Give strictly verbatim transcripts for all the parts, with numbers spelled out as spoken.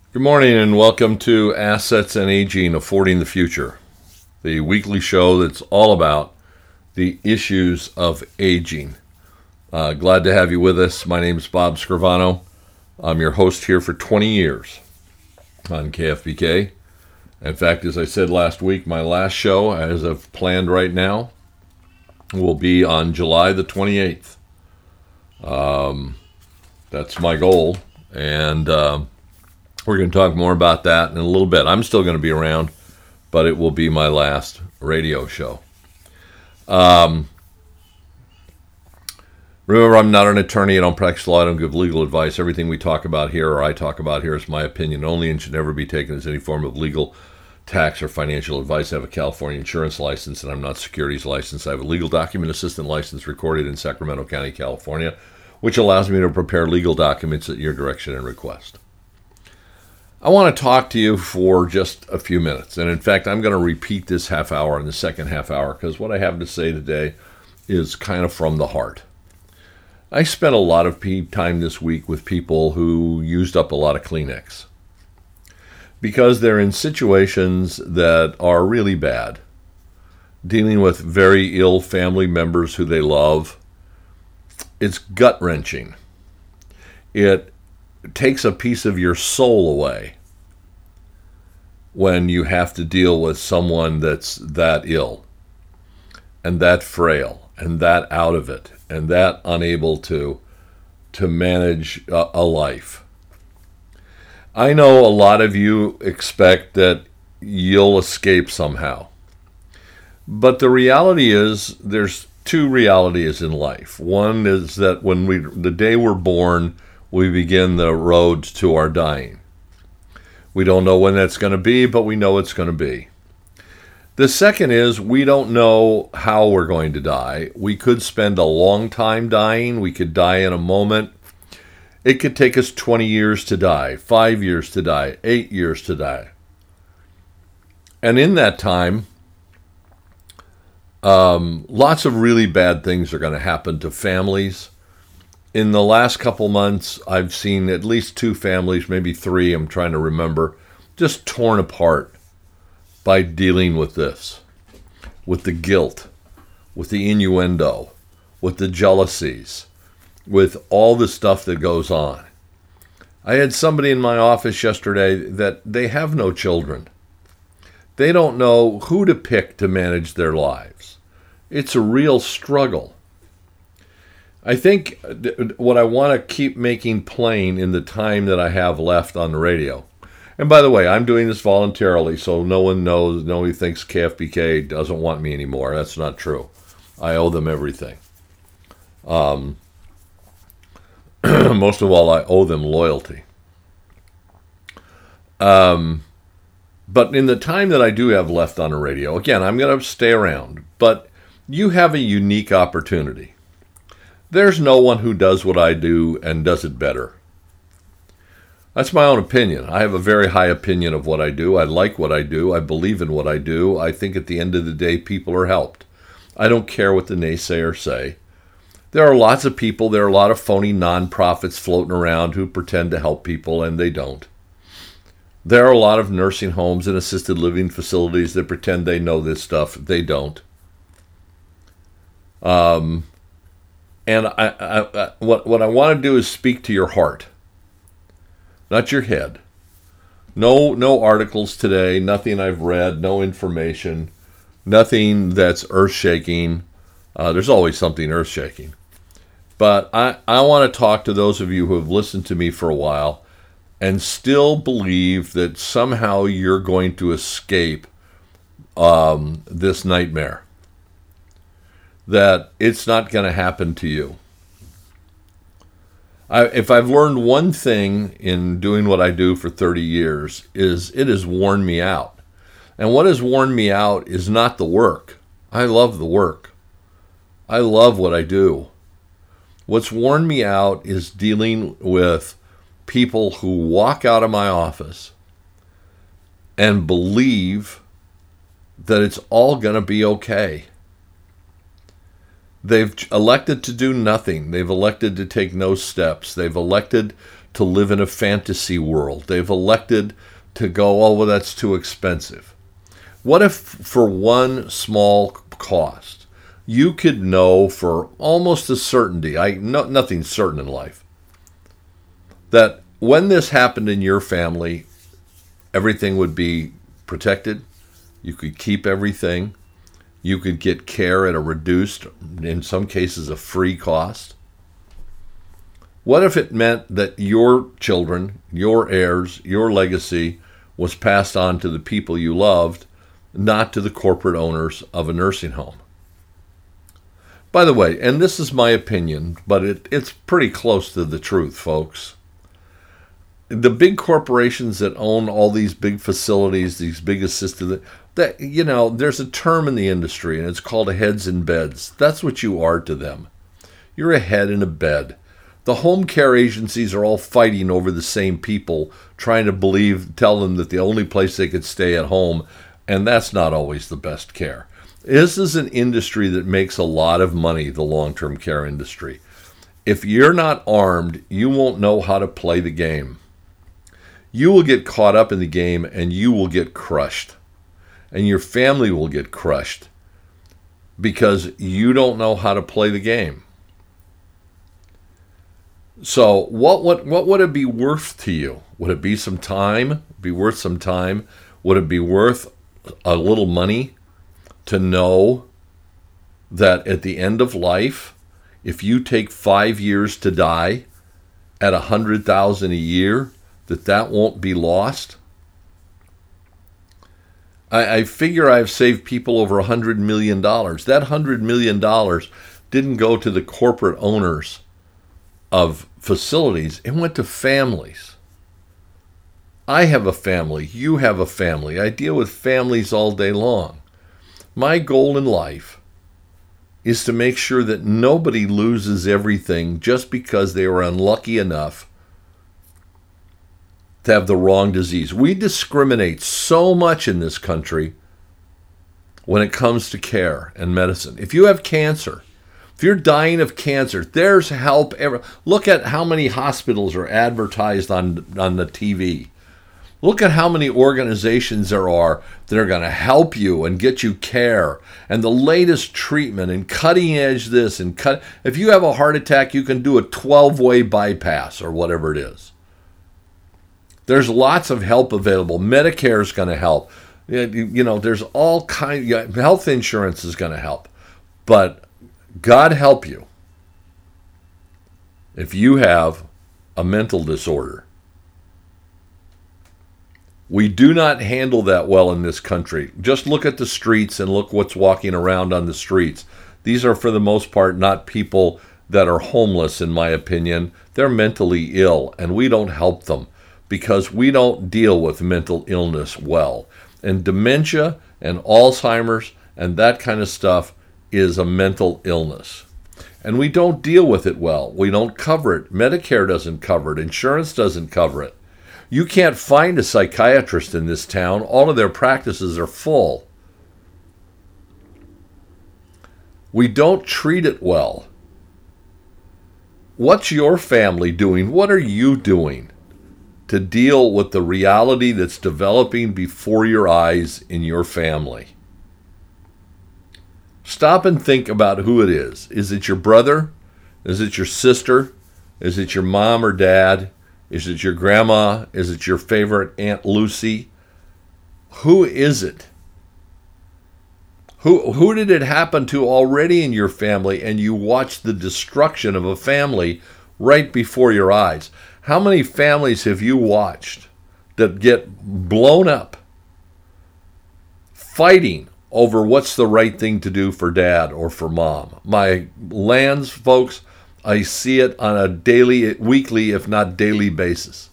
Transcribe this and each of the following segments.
Good morning and welcome to Assets and Aging, Affording the Future, the weekly show that's all about the issues of aging. Uh, glad to have you with us. My name is Bob Scrivano. I'm your host here for twenty years on K F B K. In fact, as I said last week, my last show, as I've planned right now, will be on July the twenty-eighth. Um, that's my goal, and uh, we're going to talk more about that in a little bit. I'm still going to be around, but it will be my last radio show. Um, remember, I'm not an attorney. I don't practice law. I don't give legal advice. Everything we talk about here or I talk about here is my opinion only and should never be taken as any form of legal, tax, or financial advice. I have a California insurance license, and I'm not securities licensed. I have a legal document assistant license recorded in Sacramento County, California, which allows me to prepare legal documents at your direction and request. I want to talk to you for just a few minutes. And in fact, I'm going to repeat this half hour in the second half hour because what I have to say today is kind of from the heart. I spent a lot of time this week with people who used up a lot of Kleenex because they're in situations that are really bad, dealing with very ill family members who they love. It's gut-wrenching. It takes a piece of your soul away when you have to deal with someone that's that ill and that frail and that out of it and that unable to to manage a, a life. I know a lot of you expect that you'll escape somehow, but the reality is there's two realities in life. One is that when we the day we're born, we begin the road to our dying. We don't know when that's going to be, but we know it's going to be. The second is we don't know how we're going to die. We could spend a long time dying. We could die in a moment. It could take us twenty years to die, five years to die, eight years to die. And in that time, um, lots of really bad things are going to happen to families. In the last couple months, I've seen at least two families, maybe three, I'm trying to remember, just torn apart by dealing with this, with the guilt, with the innuendo, with the jealousies, with all the stuff that goes on. I had somebody in my office yesterday that they have no children. They don't know who to pick to manage their lives. It's a real struggle. I think what I want to keep making plain in the time that I have left on the radio, and by the way, I'm doing this voluntarily, so no one knows, no one thinks K F B K doesn't want me anymore. That's not true. I owe them everything. Um, most of all, I owe them loyalty. Um, but in the time that I do have left on the radio, again, I'm going to stay around, but you have a unique opportunity. There's no one who does what I do and does it better. That's my own opinion. I have a very high opinion of what I do. I like what I do. I believe in what I do. I think at the end of the day, people are helped. I don't care what the naysayers say. There are lots of people, there are a lot of phony nonprofits floating around who pretend to help people, and they don't. There are a lot of nursing homes and assisted living facilities that pretend they know this stuff. They don't. Um... And I, I, I, what, what I want to do is speak to your heart, not your head. No, no articles today, nothing I've read, no information, nothing that's earth-shaking. Uh, there's always something earth-shaking. But I, I want to talk to those of you who have listened to me for a while and still believe that somehow you're going to escape um, this nightmare. That it's not going to happen to you. I, if I've learned one thing in doing what I do for thirty years, is it has worn me out. And what has worn me out is not the work. I love the work. I love what I do. What's worn me out is dealing with people who walk out of my office and believe that it's all going to be okay. They've elected to do nothing. They've elected to take no steps. They've elected to live in a fantasy world. They've elected to go, oh, well, that's too expensive. What if for one small cost, you could know for almost a certainty, I no, nothing's certain in life, that when this happened in your family, everything would be protected, you could keep everything, you could get care at a reduced, in some cases a free cost? What if it meant that your children, your heirs, your legacy was passed on to the people you loved, not to the corporate owners of a nursing home? By the way, and this is my opinion, but it, it's pretty close to the truth, folks. The big corporations that own all these big facilities, these big assisted, that, you know, there's a term in the industry, and it's called heads in beds. That's what you are to them. You're a head in a bed. The home care agencies are all fighting over the same people, trying to believe, tell them that the only place they could stay at home, and that's not always the best care. This is an industry that makes a lot of money, the long-term care industry. If you're not armed, you won't know how to play the game. You will get caught up in the game and you will get crushed. And your family will get crushed because you don't know how to play the game. So what, what, what would it be worth to you? Would it be some time? Be worth some time? Would it be worth a little money to know that at the end of life, if you take five years to die at a hundred thousand a year, that that won't be lost? I, I figure I've saved people over a hundred million dollars. That hundred million dollars didn't go to the corporate owners of facilities. It went to families. I have a family. You have a family. I deal with families all day long. My goal in life is to make sure that nobody loses everything just because they were unlucky enough to have the wrong disease. We discriminate so much in this country when it comes to care and medicine. If you have cancer, if you're dying of cancer, there's help. Ever. Look at how many hospitals are advertised on, on the T V. Look at how many organizations there are that are going to help you and get you care and the latest treatment and cutting edge this and cut. If you have a heart attack, you can do a twelve-way bypass or whatever it is. There's lots of help available. Medicare is going to help. You know, there's all kind. Health insurance is going to help, but God help you if you have a mental disorder. We do not handle that well in this country. Just look at the streets and look what's walking around on the streets. These are, for the most part, not people that are homeless, in my opinion. They're mentally ill, and we don't help them because we don't deal with mental illness well. And dementia and Alzheimer's and that kind of stuff is a mental illness. And we don't deal with it well. We don't cover it. Medicare doesn't cover it. Insurance doesn't cover it. You can't find a psychiatrist in this town. All of their practices are full. We don't treat it well. What's your family doing? What are you doing to deal with the reality that's developing before your eyes in your family? Stop and think about who it is. Is it your brother? Is it your sister? Is it your mom or dad? Is it your grandma? Is it your favorite Aunt Lucy? Who is it? Who who did it happen to already in your family and you watched the destruction of a family right before your eyes? How many families have you watched that get blown up fighting over what's the right thing to do for dad or for mom? My lands, folks, I see it on a daily, weekly, if not daily basis.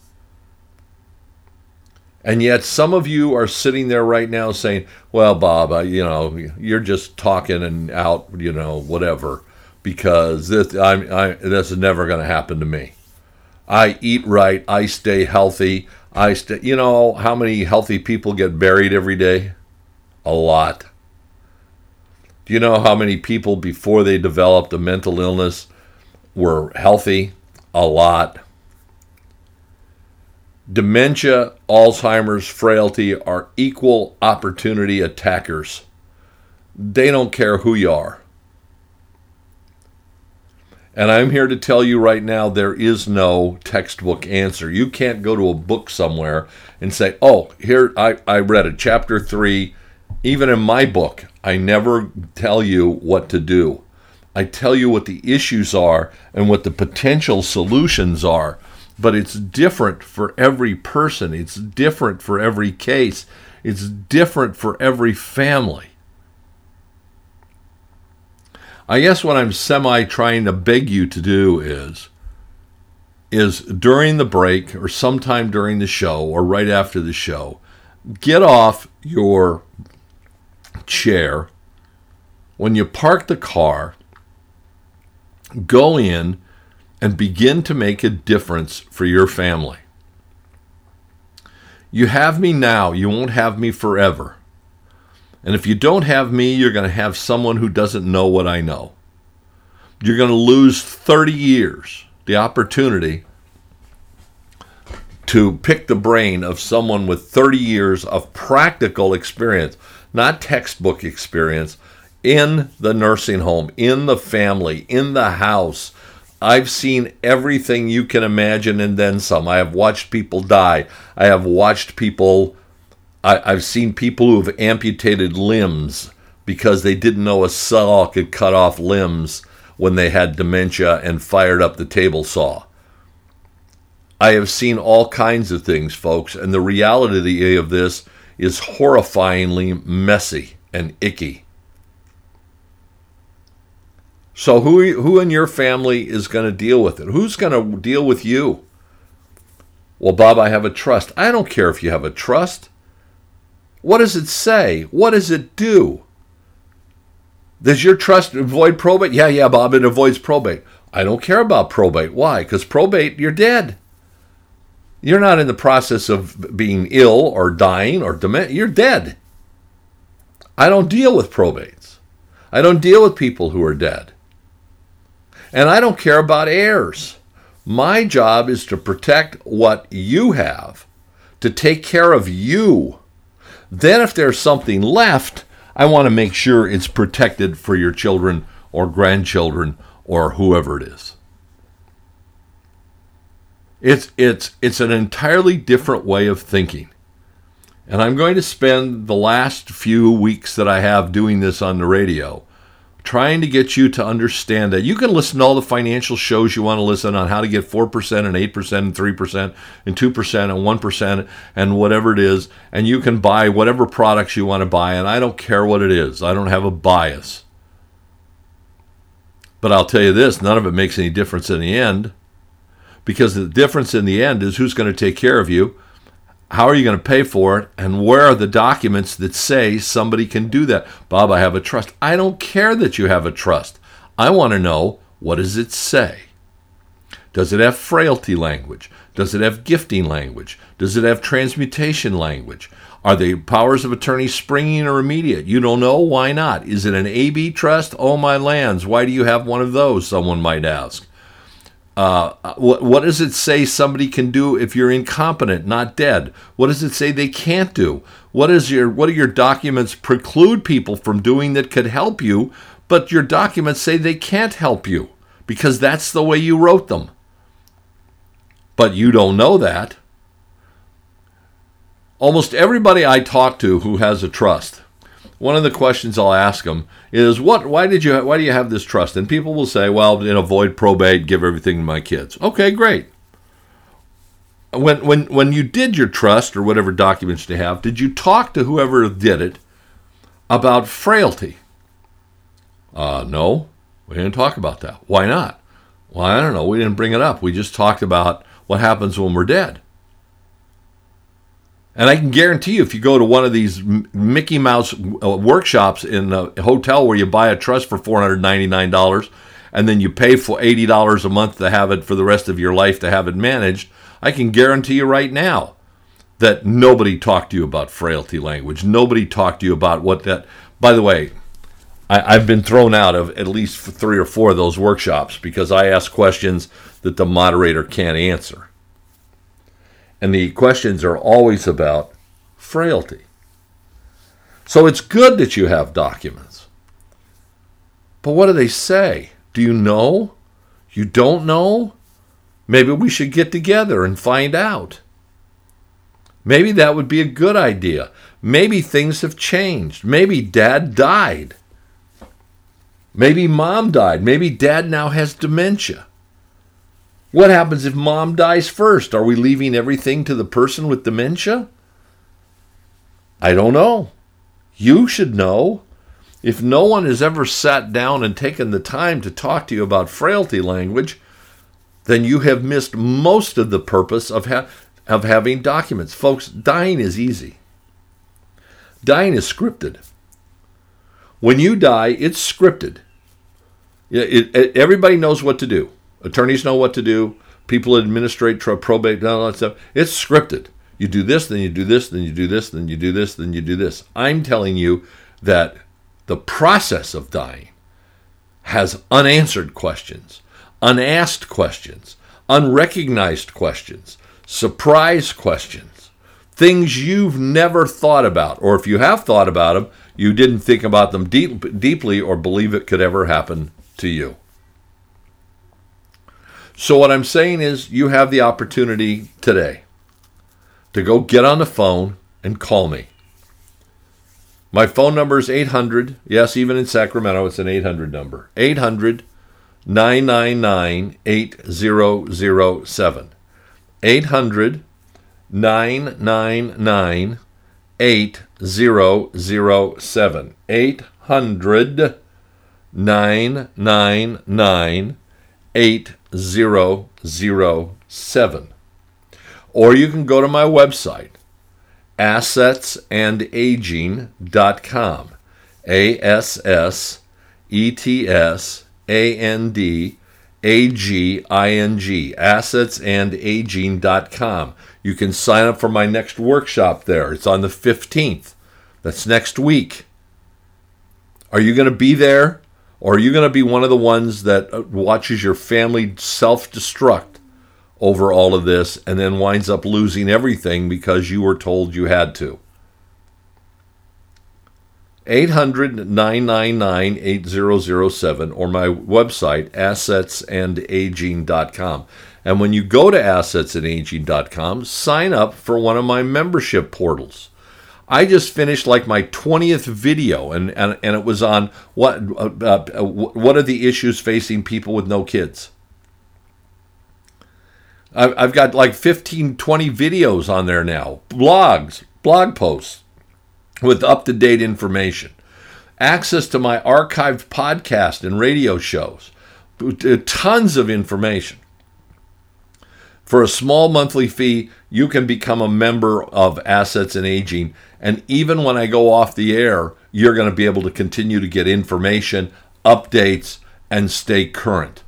And yet some of you are sitting there right now saying, well, Bob, I, you know, you're just talking and out, you know, whatever, because this, I'm, I, this is never going to happen to me. I eat right. I stay healthy. I stay, you know, how many healthy people get buried every day? A lot. Do you know how many people before they developed a mental illness were healthy? A lot. Dementia, Alzheimer's, frailty are equal opportunity attackers. They don't care who you are. And I'm here to tell you right now, there is no textbook answer. You can't go to a book somewhere and say, oh, here, I, I read it, chapter three. Even in my book, I never tell you what to do. I tell you what the issues are and what the potential solutions are. But it's different for every person. It's different for every case. It's different for every family. I guess what I'm semi trying to beg you to do is, is during the break or sometime during the show or right after the show, get off your chair. When you park the car, go in and begin to make a difference for your family. You have me now. You won't have me forever. And if you don't have me, you're going to have someone who doesn't know what I know. You're going to lose thirty years, the opportunity to pick the brain of someone with thirty years of practical experience, not textbook experience, in the nursing home, in the family, in the house. I've seen everything you can imagine and then some. I have watched people die. I have watched people... I've seen people who have amputated limbs because they didn't know a saw could cut off limbs when they had dementia and fired up the table saw. I have seen all kinds of things, folks, and the reality of this is horrifyingly messy and icky. So who, who in your family is going to deal with it? Who's going to deal with you? Well, Bob, I have a trust. I don't care if you have a trust. What does it say? What does it do? Does your trust avoid probate? Yeah, yeah, Bob, it avoids probate. I don't care about probate. Why? Because probate, you're dead. You're not in the process of being ill or dying or dementia. You're dead. I don't deal with probates. I don't deal with people who are dead. And I don't care about heirs. My job is to protect what you have, to take care of you. Then if there's something left, I want to make sure it's protected for your children or grandchildren or whoever it is. It's, it's, it's an entirely different way of thinking. And I'm going to spend the last few weeks that I have doing this on the radio trying to get you to understand that you can listen to all the financial shows you want to listen on how to get four percent and eight percent and three percent and two percent and one percent and whatever it is, and you can buy whatever products you want to buy, and I don't care what it is. I don't have a bias. But I'll tell you this, none of it makes any difference in the end, because the difference in the end is who's going to take care of you, how are you going to pay for it, and where are the documents that say somebody can do that? Bob, I have a trust. I don't care that you have a trust. I want to know, what does it say? Does it have frailty language? Does it have gifting language? Does it have transmutation language? Are the powers of attorney springing or immediate? You don't know? Why not? Is it an A B trust? Oh, my lands. Why do you have one of those? Someone might ask. Uh, what, what does it say somebody can do if you're incompetent, not dead? What does it say they can't do? What is your what do your documents preclude people from doing that could help you, but your documents say they can't help you because that's the way you wrote them? But you don't know that. Almost everybody I talk to who has a trust, one of the questions I'll ask them is, "What? Why did you? Why do you have this trust?" And people will say, "Well, you know, avoid probate, give everything to my kids." Okay, great. When when when you did your trust or whatever documents you have, did you talk to whoever did it about frailty? Uh, no, we didn't talk about that. Why not? Well, I don't know. We didn't bring it up. We just talked about what happens when we're dead. And I can guarantee you, if you go to one of these Mickey Mouse workshops in a hotel where you buy a trust for four hundred ninety-nine dollars and then you pay for eighty dollars a month to have it for the rest of your life to have it managed, I can guarantee you right now that nobody talked to you about frailty language. Nobody talked to you about what that... By the way, I, I've been thrown out of at least three or four of those workshops because I ask questions that the moderator can't answer. And the questions are always about frailty. So it's good that you have documents. But what do they say? Do you know? You don't know? Maybe we should get together and find out. Maybe that would be a good idea. Maybe things have changed. Maybe dad died. Maybe mom died. Maybe dad now has dementia. What happens if mom dies first? Are we leaving everything to the person with dementia? I don't know. You should know. If no one has ever sat down and taken the time to talk to you about frailty language, then you have missed most of the purpose of, ha- of having documents. Folks, dying is easy. Dying is scripted. When you die, it's scripted. It, it, everybody knows what to do. Attorneys know what to do. People administrate tr- probate, all that stuff. It's scripted. You do this, then you do this, then you do this, then you do this, then you do this. I'm telling you that the process of dying has unanswered questions, unasked questions, unrecognized questions, surprise questions, things you've never thought about, or if you have thought about them, you didn't think about them deep, deeply or believe it could ever happen to you. So what I'm saying is you have the opportunity today to go get on the phone and call me. My phone number is eight hundred, yes, even in Sacramento, it's an eight hundred number, eight hundred, nine nine nine, eight zero zero seven. eight hundred, nine nine nine, eight zero zero seven. eight hundred, nine nine nine, eight zero zero seven. Or you can go to my website, assets and aging dot com. A S S E T S A N D A G I N G, assets and aging dot com. You can sign up for my next workshop there. It's on the fifteenth. That's next week. Are you going to be there? Or are you going to be one of the ones that watches your family self-destruct over all of this and then winds up losing everything because you were told you had to? eight hundred, nine nine nine, eight zero zero seven or my website, assets and aging dot com. And when you go to assets and aging dot com, sign up for one of my membership portals. I just finished like my twentieth video, and, and, and it was on what uh, uh, what are the issues facing people with no kids. I've, I've got like fifteen, twenty videos on there now, blogs, blog posts with up-to-date information, access to my archived podcast and radio shows, tons of information. For a small monthly fee, you can become a member of Assets and Aging. And even when I go off the air, you're going to be able to continue to get information, updates, and stay current.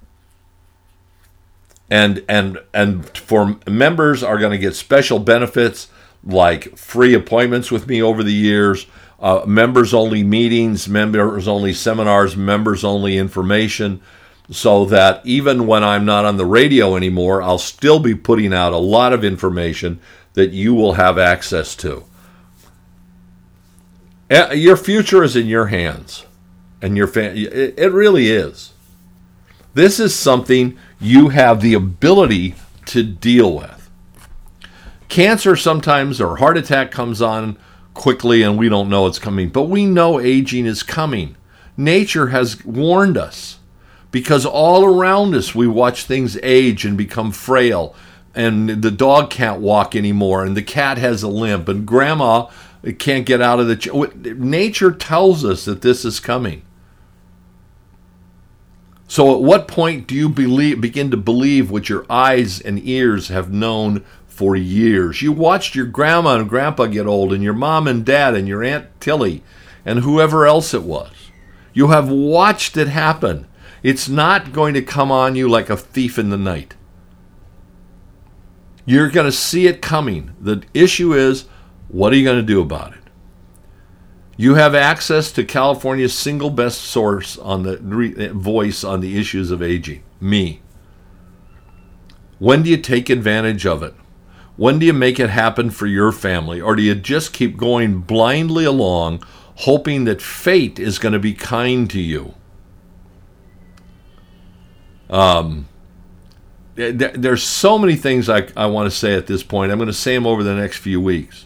And and and for members are going to get special benefits like free appointments with me over the years, uh, members-only meetings, members-only seminars, members-only information, so that even when I'm not on the radio anymore, I'll still be putting out a lot of information that you will have access to. Your future is in your hands, and your fa- it really is. This is something you have the ability to deal with. Cancer sometimes, or heart attack comes on quickly and we don't know it's coming, but we know aging is coming. Nature has warned us. Because all around us, we watch things age and become frail. And the dog can't walk anymore. And the cat has a limp. And grandma can't get out of the chair. Nature tells us that this is coming. So at what point do you believe, begin to believe what your eyes and ears have known for years? You watched your grandma and grandpa get old, and your mom and dad, and your Aunt Tilly, and whoever else it was. You have watched it happen. It's not going to come on you like a thief in the night. You're going to see it coming. The issue is, what are you going to do about it? You have access to California's single best source on the re- voice on the issues of aging, me. When do you take advantage of it? When do you make it happen for your family? Or do you just keep going blindly along, hoping that fate is going to be kind to you? Um, there's so many things I, I want to say at this point. I'm going to say them over the next few weeks.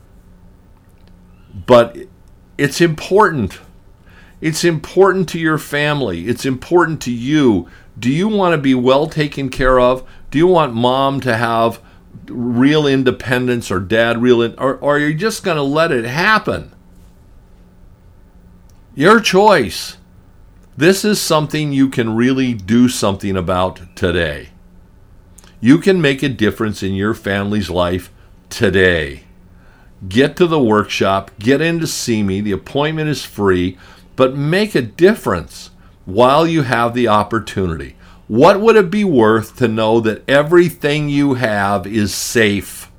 But it's important. It's important to your family. It's important to you. Do you want to be well taken care of? Do you want mom to have real independence or dad real in, or, or are you just going to let it happen? Your choice. This is something you can really do something about today. You can make a difference in your family's life today. Get to the workshop. Get in to see me. The appointment is free, but make a difference while you have the opportunity. What would it be worth to know that everything you have is safe?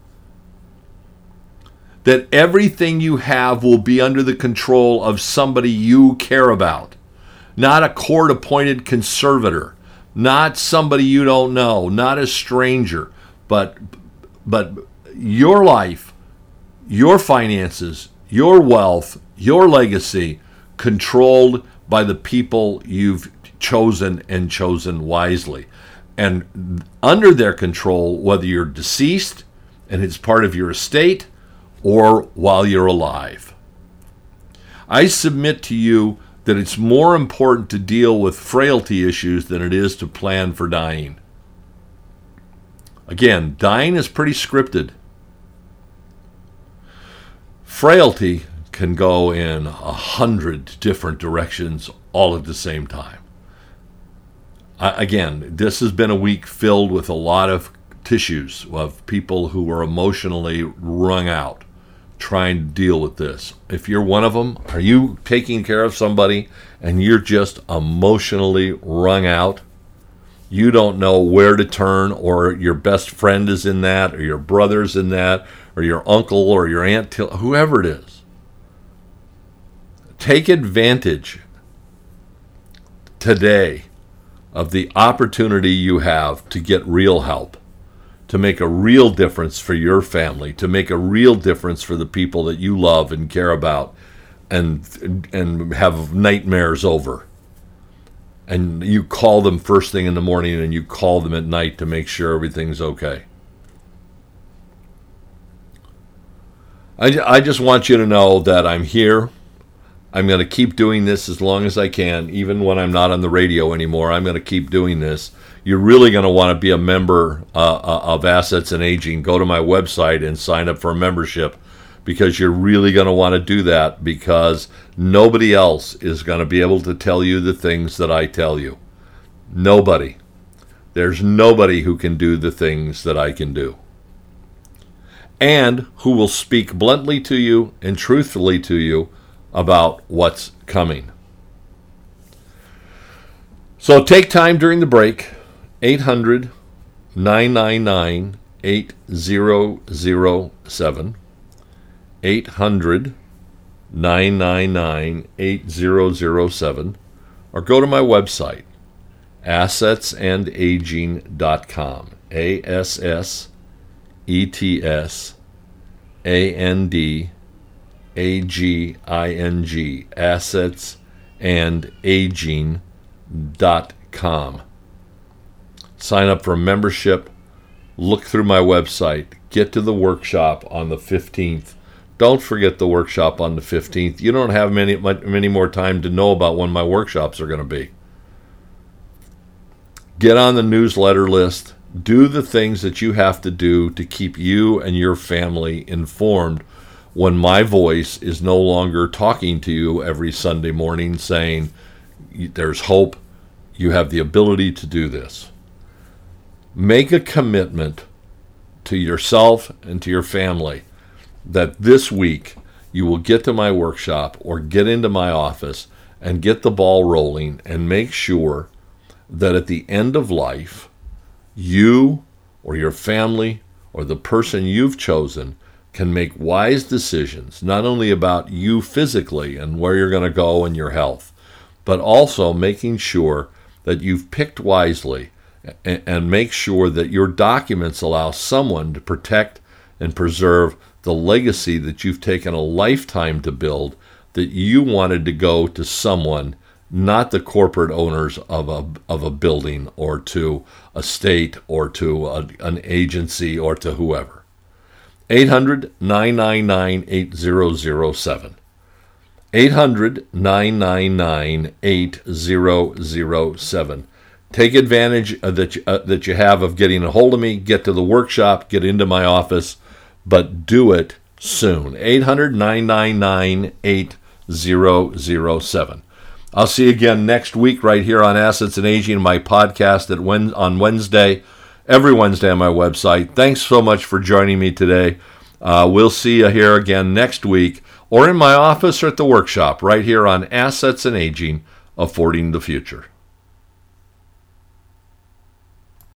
That everything you have will be under the control of somebody you care about. Not a court-appointed conservator. Not somebody you don't know. Not a stranger. But, but your life, your finances, your wealth, your legacy, controlled by the people you've chosen and chosen wisely. And under their control, whether you're deceased and it's part of your estate or while you're alive. I submit to you that it's more important to deal with frailty issues than it is to plan for dying. Again, dying is pretty scripted. Frailty can go in a hundred different directions all at the same time. Uh, again, this has been a week filled with a lot of tissues of people who were emotionally wrung out trying to deal with this. If you're one of them, are you taking care of somebody and you're just emotionally wrung out? You don't know where to turn, or your best friend is in that, or your brother's in that, or your uncle or your aunt, whoever it is. Take advantage today of the opportunity you have to get real help, to make a real difference for your family, to make a real difference for the people that you love and care about and and have nightmares over. And you call them first thing in the morning and you call them at night to make sure everything's okay. I, I just want you to know that I'm here. I'm going to keep doing this as long as I can, even when I'm not on the radio anymore. I'm going to keep doing this. You're really going to want to be a member uh, of Assets and Aging. Go to my website and sign up for a membership, because you're really going to want to do that, because nobody else is going to be able to tell you the things that I tell you. Nobody. There's nobody who can do the things that I can do, and who will speak bluntly to you and truthfully to you about what's coming. So take time during the break. eight hundred, nine nine nine, eight zero zero seven. eight hundred, nine nine nine, eight zero zero seven. Or go to my website, assets and aging dot com. A S S E T S A N D A G I N G, assets and aging dot com. Sign up for a membership, look through my website, get to the workshop on the fifteenth. Don't forget the workshop on the fifteenth. You don't have many many more time to know about when my workshops are going to be. Get on the newsletter list. Do the things that you have to do to keep you and your family informed when my voice is no longer talking to you every Sunday morning saying, there's hope, you have the ability to do this. Make a commitment to yourself and to your family that this week you will get to my workshop or get into my office and get the ball rolling, and make sure that at the end of life, you or your family or the person you've chosen can make wise decisions, not only about you physically and where you're going to go and your health, but also making sure that you've picked wisely and, and make sure that your documents allow someone to protect and preserve the legacy that you've taken a lifetime to build, that you wanted to go to someone, not the corporate owners of a of a building or to a state or to a, an agency or to whoever. eight hundred, nine nine nine, eight zero zero seven. eight hundred, nine nine nine, eight zero zero seven. Take advantage of that you, uh, that you have of getting a hold of me. Get to the workshop. Get into my office. But do it soon. eight hundred, nine nine nine, eight zero zero seven. I'll see you again next week right here on Assets and Aging, my podcast at when, on Wednesday, every Wednesday on my website. Thanks so much for joining me today. Uh, we'll see you here again next week or in my office or at the workshop right here on Assets and Aging, Affording the Future.